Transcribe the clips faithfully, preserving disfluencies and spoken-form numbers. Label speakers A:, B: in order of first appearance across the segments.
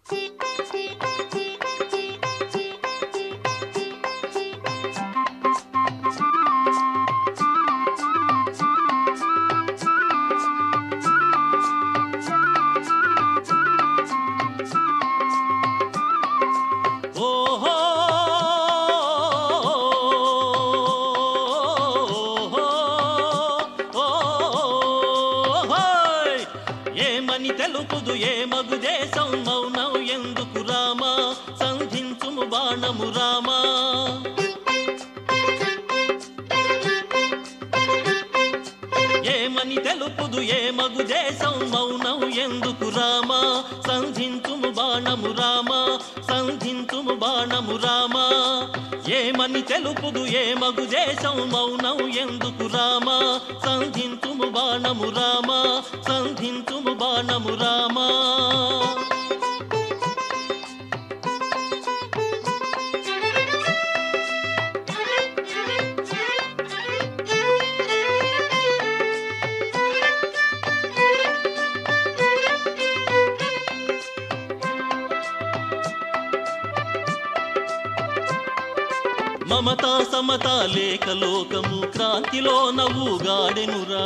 A: ఏమని తెలుపుదు ఏ మగు దేశం మౌనం ఎందుకు రామా సంధించుము బాణము రామా ఏమని తెలుపుదు ఏ మగు దేశం మౌనం ఎందుకు రామా సంధించుము బాణము రామా సంధించుము బాణము రామా ఏమని తెలుపుదు ఏ మగు దేశం మౌనం ఎందుకు రామా సంధించుము బాణము రామా సంధించుము బాణము రామా మమతా సమతా లేక లోకము క్రాంతిలో నవ్వుగాడెనురా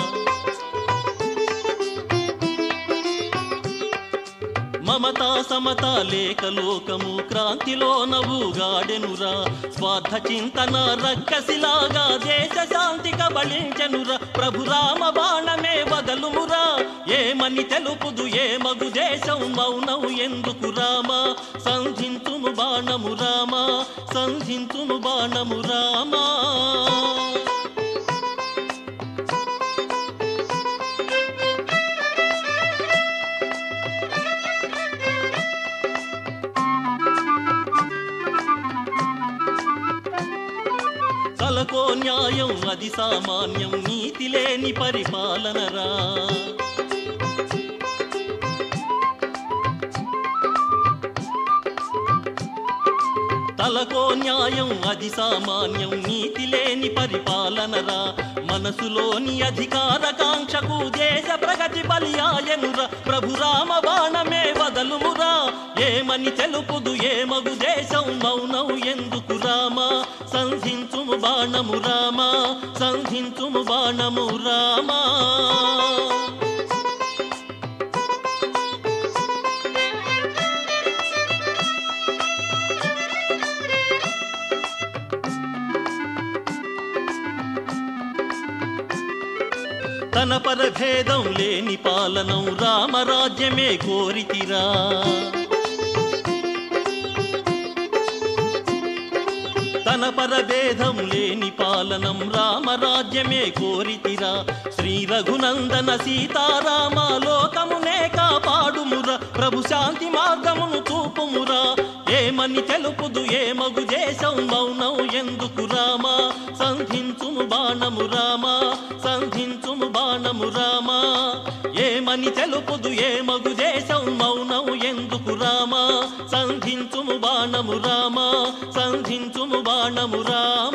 A: మమతా సమతా లేక లోకము క్రాంతిలో నవ్వుగాడెనురా స్వార్థ చింతన రక్కసిలాగా దేశ శాంతి కబళించెనురా ప్రభు రామ బాణమే వదలుమురా ఏమని తెలుపుదు ఏ మగు దేశం మౌనం ఎందుకు రామా సంధించుము బాణము రామా సంధించుము బాణము రామా తలకో న్యాయం అది సామాన్యం నీతి లేని పరిపాలనరా తలకో న్యాయం అది సామాన్యం నీతి లేని పరిపాలనరా మనసులోని అధికారకాంక్షకు దేశ ప్రగతి బలియాయనురా ప్రభు రామ బాణమే వదలుమురా ఏమని తెలుపుదు ఏ మగు దేశం మౌనం ఎందుకు రామా సంధించుము బాణము రామా సంధించుము బాణము రామా తన పరభేదం లేని పాలనం రామరాజ్యమే కోరితిరా తన పరభేదం లేని పాలనం రామరాజ్యమే కోరితిరా శ్రీ రఘునందన సీతారామ లోకమునే కాపాడుమురా ప్రభు శాంతి మార్గమును చూపుమురా ఏమని తెలుపుదు ఏ మగు దేశం మౌనం ఎందుకు రామా సంధించుము బాణము రామా సంధించుము బాణము రామా ఏమని తెలుపుదు ఏ మగు దేశం మౌనం ఎందుకు రామా సంధించుము బాణము రామా సంధించుము బాణము రామా